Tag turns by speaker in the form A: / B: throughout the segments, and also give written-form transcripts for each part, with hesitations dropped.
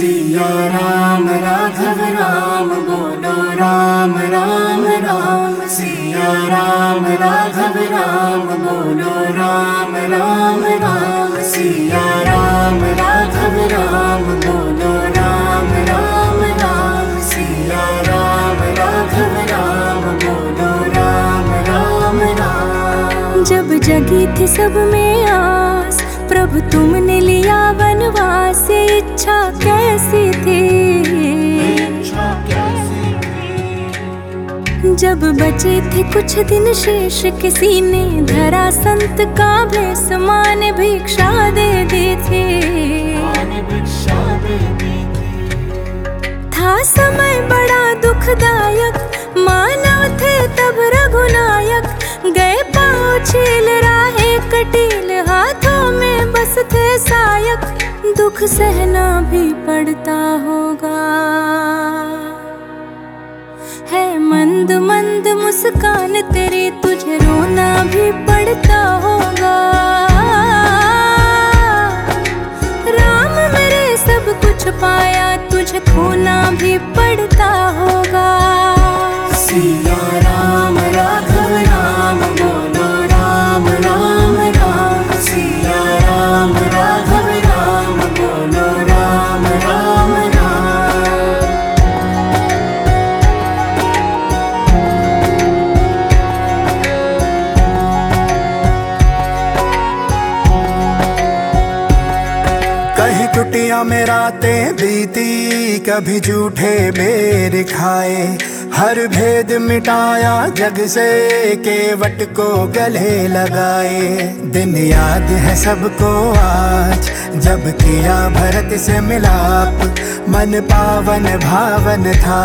A: सिया राम राघव राम, बोलो राम राम राम। सिया राम राघव राम, बोलो राम राम राम। सिया राम राघव राम, बोलो राम राम राम। सिया राम राघव राम, बोलो राम राम राम। जब जगी थी सब में आस, प्रभु तुमने लिया वनवास, इच्छा कैसी थी? जब बचे थे कुछ दिन शेष, किसी ने धरा संत का भेष, माँ ने भिक्षा दे दी थी। था समय बड़ा दुखदायक, मानव थे तब रघुनायक। गए पाँव छील राहे कटील, हाथों में बस थे सायक। दुख सहना भी पड़ता होगा, है मंद मंद मुस्कान तेरी, तुझे रोना भी पड़ता होगा। राम मेरे सब कुछ पाया, तुझे खोना भी पड़ता होगा। सिया राम राघव राम, बोलो राम राम राम। सिया राम राघव राम, बोलो राम राम राम।
B: कहीं कुटिया में रातें बीती, कभी झूठे बेर खाए। हर भेद मिटाया जग से, केवट को गले लगाए। दिन याद है सबको आज, जब किया भरत से मिलाप। मन पावन भावन था,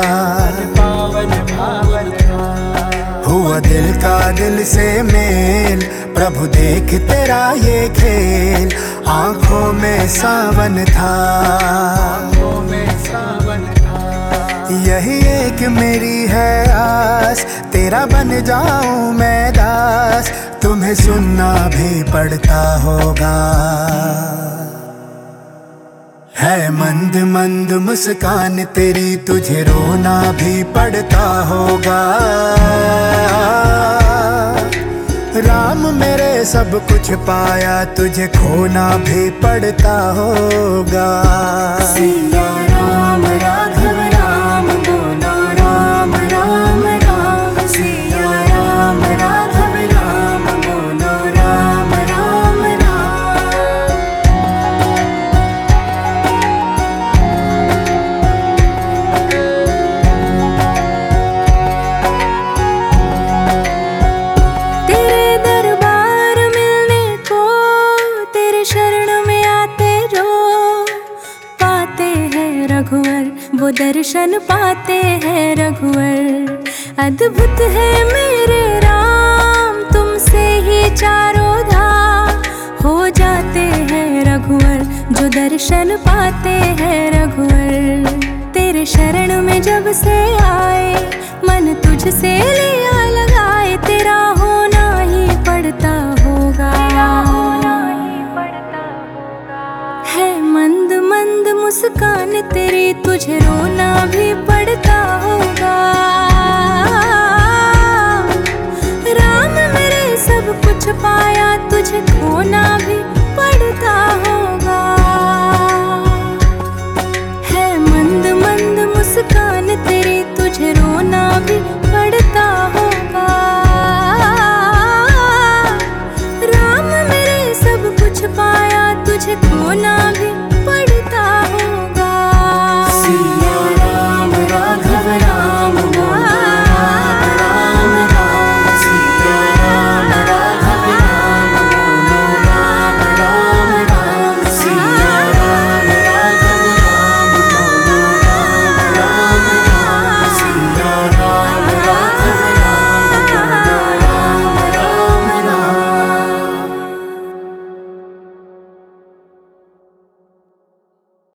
B: हुआ दिल का दिल से मेल। प्रभु देख तेरा ये खेल, आंखों में सावन था। यही एक मेरी है आस, तेरा बन जाऊं मैं दास। तुम्हें सुनना भी पड़ता होगा, है मंद मंद मुस्कान तेरी, तुझे रोना भी पड़ता होगा। राम मेरे सब कुछ पाया, तुझे खोना भी पड़ता होगा।
A: सिया राम राघव राम, बोलो राम राम राम। सिया राम राघव राम, बोलो राम राम राम। तेरे दरबार मिलने को, तेरे शरण में आते जो पाते हैं रघुवर, वो दर्शन पाते हैं रघुवर। अद्भुत है मेरे राम, तुमसे ही चारों धाम हो जाते हैं रघुवर, जो दर्शन पाते हैं रघुवर। तेरे शरण में जब से आए, मन तुझसे लिया लगाए, तेरा